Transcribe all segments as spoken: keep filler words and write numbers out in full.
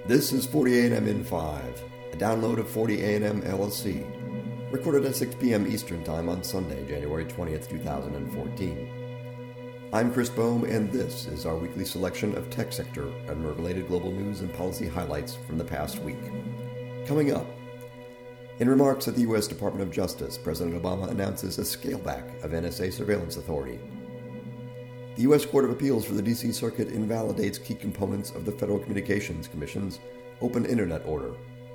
This is forty A and M in five, a download of forty A and M L L C, recorded at six p.m. Eastern Time on Sunday, January twentieth, two thousand fourteen. I'm Chris Bohm, and this is our weekly selection of tech sector and related global news and policy highlights from the past week. Coming up, in remarks at the U S Department of Justice, President Obama announces a scaleback of N S A surveillance authority. The U S Court of Appeals for the D C Circuit invalidates key components of the Federal Communications Commission's Open Internet Order.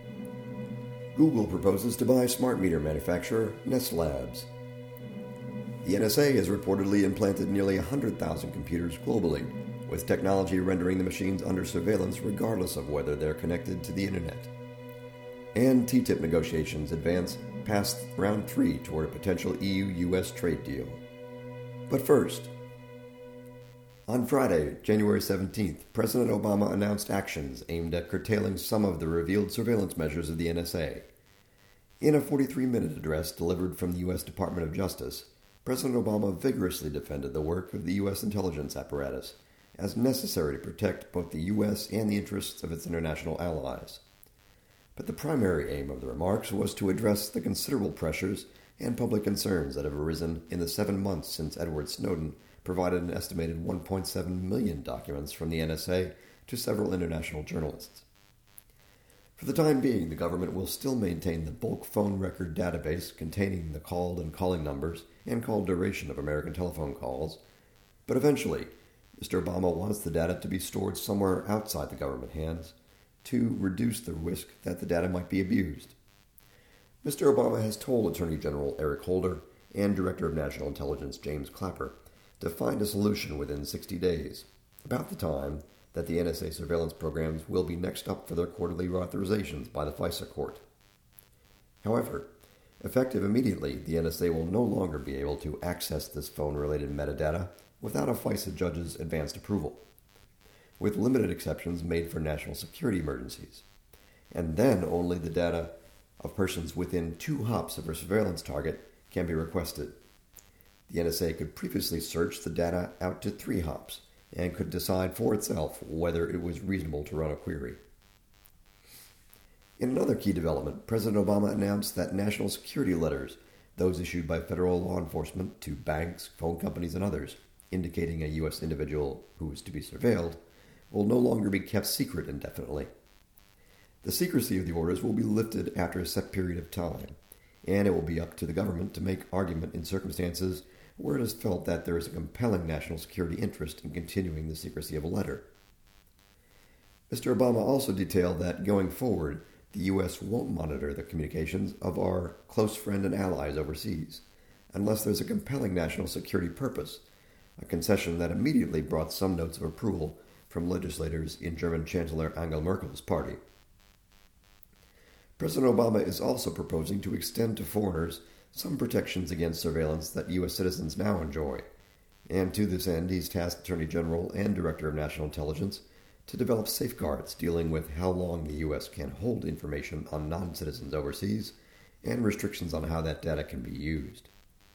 Google proposes to buy smart meter manufacturer Nest Labs. The N S A has reportedly implanted nearly one hundred thousand computers globally, with technology rendering the machines under surveillance regardless of whether they're connected to the Internet. And T TIP negotiations advance past round three toward a potential E U U S trade deal. But first, on Friday, January seventeenth, President Obama announced actions aimed at curtailing some of the revealed surveillance measures of the N S A. In a forty-three minute address delivered from the U S Department of Justice, President Obama vigorously defended the work of the U S intelligence apparatus as necessary to protect both the U S and the interests of its international allies. But the primary aim of the remarks was to address the considerable pressures and public concerns that have arisen in the seven months since Edward Snowden provided an estimated one point seven million documents from the N S A to several international journalists. For the time being, the government will still maintain the bulk phone record database containing the called and calling numbers and call duration of American telephone calls, but eventually, Mister Obama wants the data to be stored somewhere outside the government hands to reduce the risk that the data might be abused. Mister Obama has told Attorney General Eric Holder and Director of National Intelligence James Clapper to find a solution within sixty days, about the time that the N S A surveillance programs will be next up for their quarterly authorizations by the FISA court. However, effective immediately, the N S A will no longer be able to access this phone-related metadata without a FISA judge's advanced approval, with limited exceptions made for national security emergencies, and then only the data of persons within two hops of a surveillance target can be requested. The N S A could previously search the data out to three hops and could decide for itself whether it was reasonable to run a query. In another key development, President Obama announced that national security letters, those issued by federal law enforcement to banks, phone companies, and others, indicating a U S individual who is to be surveilled, will no longer be kept secret indefinitely. The secrecy of the orders will be lifted after a set period of time, and it will be up to the government to make argument in circumstances where it is felt that there is a compelling national security interest in continuing the secrecy of a letter. Mister Obama also detailed that going forward, the U S won't monitor the communications of our close friend and allies overseas, unless there's a compelling national security purpose, a concession that immediately brought some notes of approval from legislators in German Chancellor Angela Merkel's party. President Obama is also proposing to extend to foreigners some protections against surveillance that U S citizens now enjoy, and to this end he's tasked Attorney General and Director of National Intelligence to develop safeguards dealing with how long the U S can hold information on non-citizens overseas and restrictions on how that data can be used.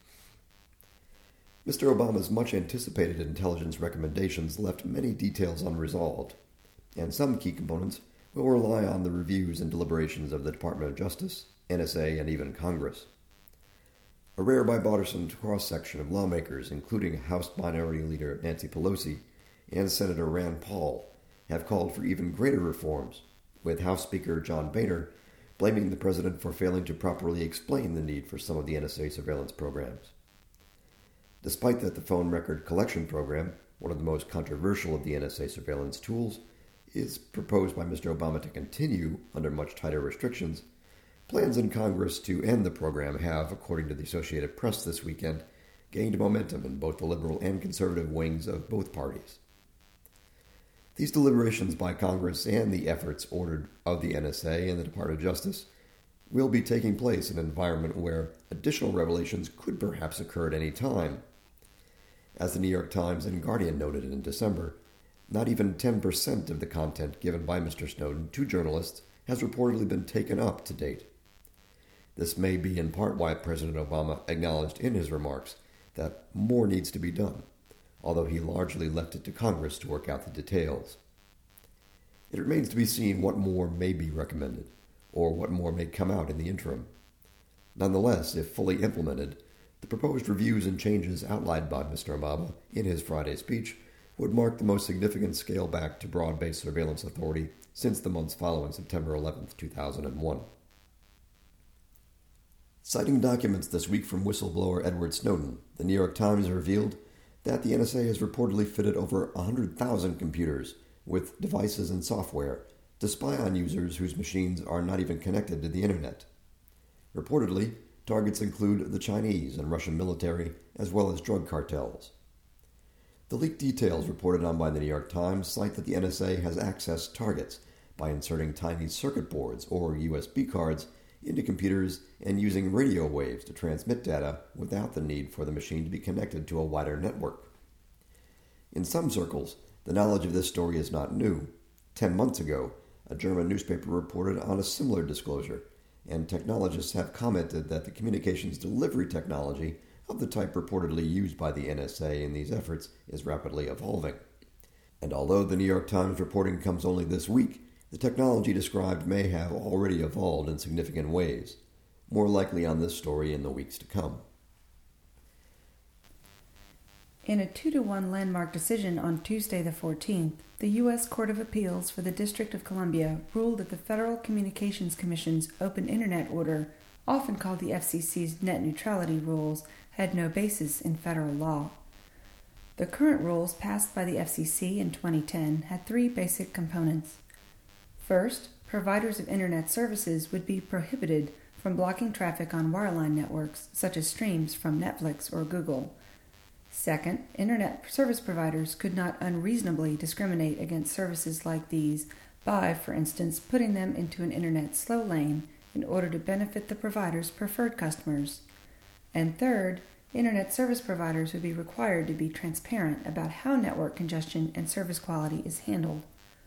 Mister Obama's much-anticipated intelligence recommendations left many details unresolved, and some key components will rely on the reviews and deliberations of the Department of Justice, N S A, and even Congress. A rare bipartisan cross-section of lawmakers, including House Minority Leader Nancy Pelosi and Senator Rand Paul, have called for even greater reforms, with House Speaker John Boehner blaming the president for failing to properly explain the need for some of the N S A surveillance programs. Despite that the phone record collection program, one of the most controversial of the N S A surveillance tools, is proposed by Mister Obama to continue under much tighter restrictions, plans in Congress to end the program have, according to the Associated Press this weekend, gained momentum in both the liberal and conservative wings of both parties. These deliberations by Congress and the efforts ordered of the N S A and the Department of Justice will be taking place in an environment where additional revelations could perhaps occur at any time. As the New York Times and Guardian noted in December, not even ten percent of the content given by Mister Snowden to journalists has reportedly been taken up to date. This may be in part why President Obama acknowledged in his remarks that more needs to be done, although he largely left it to Congress to work out the details. It remains to be seen what more may be recommended, or what more may come out in the interim. Nonetheless, if fully implemented, the proposed reviews and changes outlined by Mister Amaba in his Friday speech would mark the most significant scale back to broad-based surveillance authority since the months following September eleventh, two thousand one. Citing documents this week from whistleblower Edward Snowden, the New York Times revealed that the N S A has reportedly fitted over one hundred thousand computers with devices and software to spy on users whose machines are not even connected to the Internet. Reportedly, targets include the Chinese and Russian military, as well as drug cartels. The leaked details reported on by the New York Times cite that the N S A has accessed targets by inserting tiny circuit boards or U S B cards into computers and using radio waves to transmit data without the need for the machine to be connected to a wider network. In some circles, the knowledge of this story is not new. Ten months ago, a German newspaper reported on a similar disclosure, and technologists have commented that the communications delivery technology of the type reportedly used by the N S A in these efforts is rapidly evolving. And although the New York Times reporting comes only this week, the technology described may have already evolved in significant ways. More likely on this story in the weeks to come. In a two to one landmark decision on Tuesday the fourteenth, the U S Court of Appeals for the District of Columbia ruled that the Federal Communications Commission's Open Internet Order, often called the F C C's net neutrality rules, had no basis in federal law. The current rules passed by the F C C in twenty ten had three basic components. First, providers of Internet services would be prohibited from blocking traffic on wireline networks, such as streams from Netflix or Google. Second, Internet service providers could not unreasonably discriminate against services like these by, for instance, putting them into an Internet slow lane in order to benefit the provider's preferred customers. And third, Internet service providers would be required to be transparent about how network congestion and service quality is handled.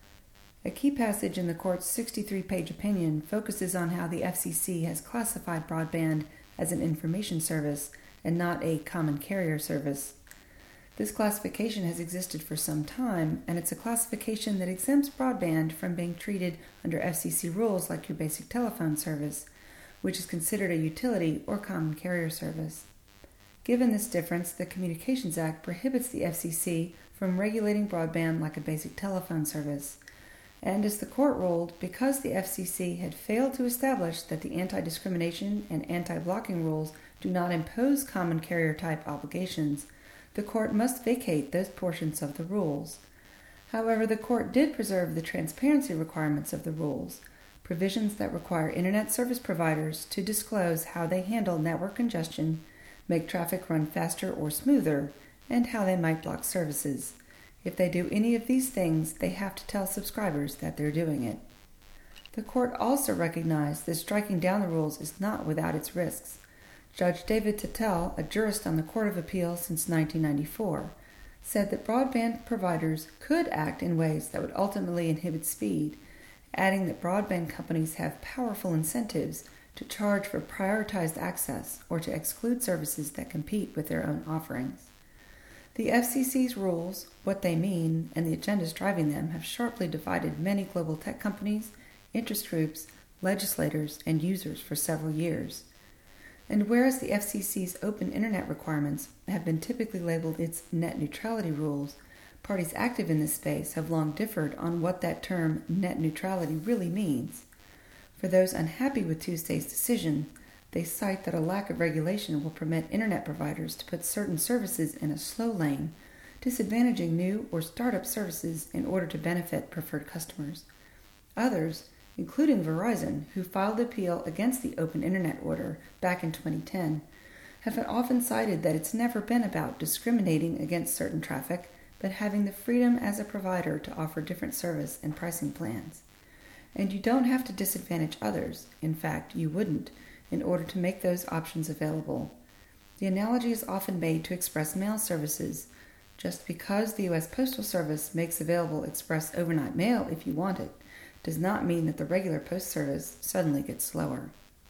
A key passage in the court's sixty-three page opinion focuses on how the F C C has classified broadband as an information service and not a common carrier service. This classification has existed for some time, and it's a classification that exempts broadband from being treated under F C C rules like your basic telephone service, which is considered a utility or common carrier service. Given this difference, the Communications Act prohibits the F C C from regulating broadband like a basic telephone service. And as the court ruled, because the F C C had failed to establish that the anti-discrimination and anti-blocking rules do not impose common carrier-type obligations, the court must vacate those portions of the rules. However, the court did preserve the transparency requirements of the rules, provisions that require Internet service providers to disclose how they handle network congestion, make traffic run faster or smoother, and how they might block services. If they do any of these things, they have to tell subscribers that they're doing it. The court also recognized that striking down the rules is not without its risks. Judge David Tatel, a jurist on the Court of Appeal since nineteen ninety-four, said that broadband providers could act in ways that would ultimately inhibit speed, adding that broadband companies have powerful incentives to charge for prioritized access or to exclude services that compete with their own offerings. The F C C's rules, what they mean, and the agendas driving them have sharply divided many global tech companies, interest groups, legislators, and users for several years. And whereas the F C C's open internet requirements have been typically labeled its net neutrality rules, parties active in this space have long differed on what that term net neutrality really means. For those unhappy with Tuesday's decision, they cite that a lack of regulation will permit internet providers to put certain services in a slow lane, disadvantaging new or startup services in order to benefit preferred customers. Others, including Verizon, who filed appeal against the Open Internet Order back in twenty ten, have often cited that it's never been about discriminating against certain traffic, but having the freedom as a provider to offer different service and pricing plans. And you don't have to disadvantage others. In fact, you wouldn't, in order to make those options available. The analogy is often made to express mail services. Just because the U S Postal Service makes available express overnight mail if you want it, does not mean that the regular post service suddenly gets slower.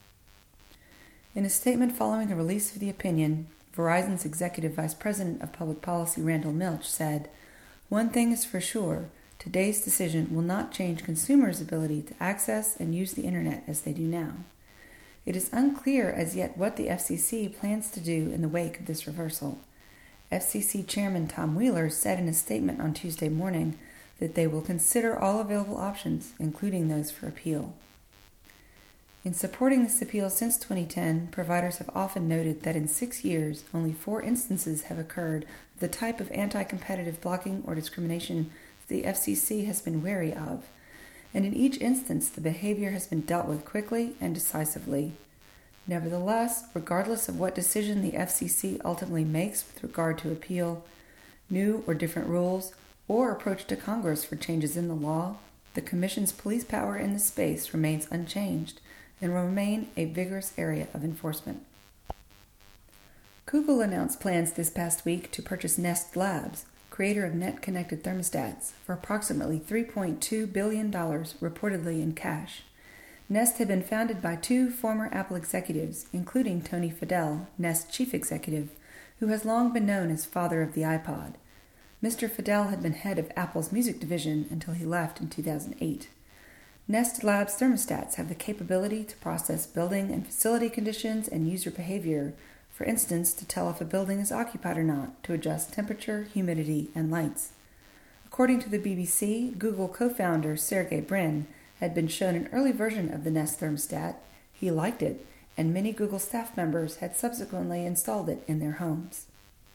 In a statement following the release of the opinion, Verizon's Executive Vice President of Public Policy Randall Milch said, "One thing is for sure, today's decision will not change consumers' ability to access and use the internet as they do now. It is unclear as yet what the F C C plans to do in the wake of this reversal. F C C Chairman Tom Wheeler said in a statement on Tuesday morning that they will consider all available options, including those for appeal. In supporting this appeal since twenty ten, providers have often noted that in six years, only four instances have occurred of the type of anti-competitive blocking or discrimination that the F C C has been wary of, and in each instance the behavior has been dealt with quickly and decisively. Nevertheless, regardless of what decision the F C C ultimately makes with regard to appeal, new or different rules, or approach to Congress for changes in the law, the Commission's police power in this space remains unchanged and will remain a vigorous area of enforcement. Google announced plans this past week to purchase Nest Labs, creator of net-connected thermostats, for approximately three point two billion dollars, reportedly in cash. Nest had been founded by two former Apple executives, including Tony Fadell, Nest chief executive, who has long been known as father of the iPod. Mister Fadell had been head of Apple's music division until he left in two thousand eight. Nest Labs thermostats have the capability to process building and facility conditions and user behavior, for instance, to tell if a building is occupied or not, to adjust temperature, humidity, and lights. According to the B B C, Google co-founder Sergey Brin had been shown an early version of the Nest thermostat. He liked it, and many Google staff members had subsequently installed it in their homes.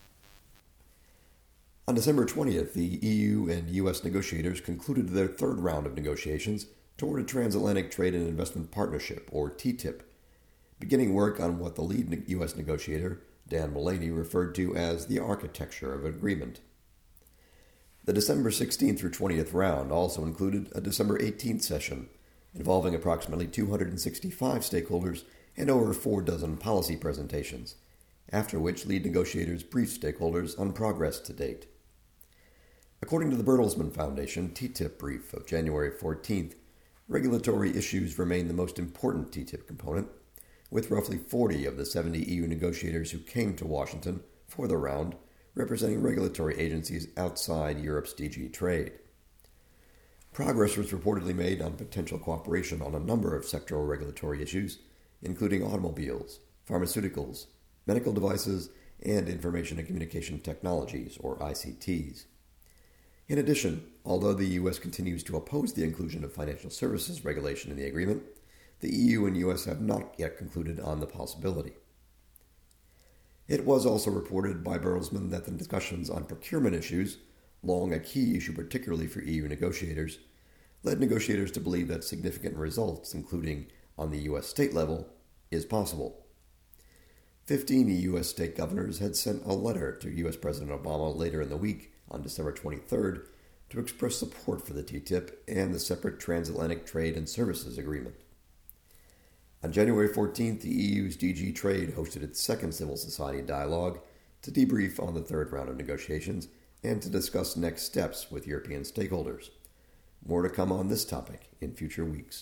On December twentieth, the E U and U S negotiators concluded their third round of negotiations toward a Transatlantic Trade and Investment Partnership, or T T I P, beginning work on what the lead U S negotiator, Dan Mullaney, referred to as the architecture of agreement. The December sixteenth through twentieth round also included a December eighteenth session involving approximately two hundred sixty-five stakeholders and over four dozen policy presentations, after which lead negotiators briefed stakeholders on progress to date. According to the Bertelsmann Foundation T T I P brief of January fourteenth, regulatory issues remain the most important T T I P component, with roughly forty of the seventy E U negotiators who came to Washington for the round representing regulatory agencies outside Europe's D G Trade. Progress was reportedly made on potential cooperation on a number of sectoral regulatory issues, including automobiles, pharmaceuticals, medical devices, and information and communication technologies, or I C Ts. In addition, although the U S continues to oppose the inclusion of financial services regulation in the agreement, the E U and U S have not yet concluded on the possibility. It was also reported by Bertelsmann that the discussions on procurement issues, long a key issue particularly for E U negotiators, led negotiators to believe that significant results, including on the U S state level, is possible. Fifteen U S state governors had sent a letter to U S President Obama later in the week, on December twenty-third, to express support for the T T I P and the separate Transatlantic Trade and Services Agreement. On January fourteenth, the E U's D G Trade hosted its second civil society dialogue to debrief on the third round of negotiations and to discuss next steps with European stakeholders. More to come on this topic in future weeks.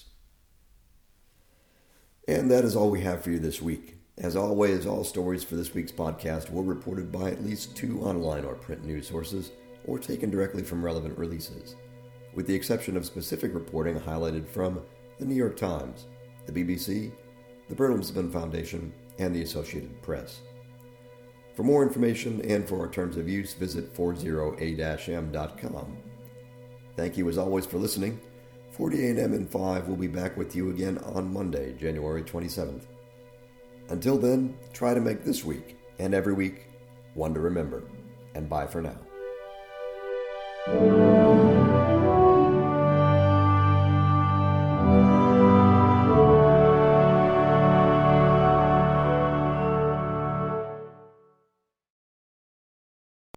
And that is all we have for you this week. As always, all stories for this week's podcast were reported by at least two online or print news sources or taken directly from relevant releases, with the exception of specific reporting highlighted from the New York Times, the B B C, the Bertelsmann Foundation, and the Associated Press. For more information and for our terms of use, visit forty a m dot com. Thank you as always for listening. forty-eight M in five will be back with you again on Monday, January twenty-seventh. Until then, try to make this week, and every week, one to remember. And bye for now.